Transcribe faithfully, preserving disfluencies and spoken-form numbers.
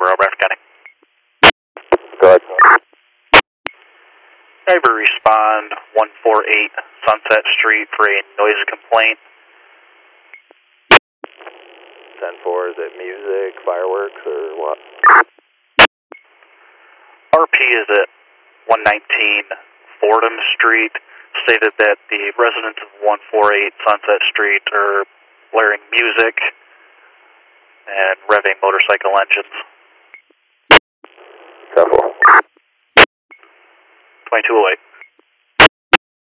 Amarillo, Bradford County. Go ahead. Neighbor respond one forty-eight Sunset Street for a noise complaint. ten four, is it music, fireworks, or what? R P is at one nineteen Fordham Street. Stated that the residents of one forty-eight Sunset Street are blaring music and revving motorcycle engines. ten four. twenty-two oh eight.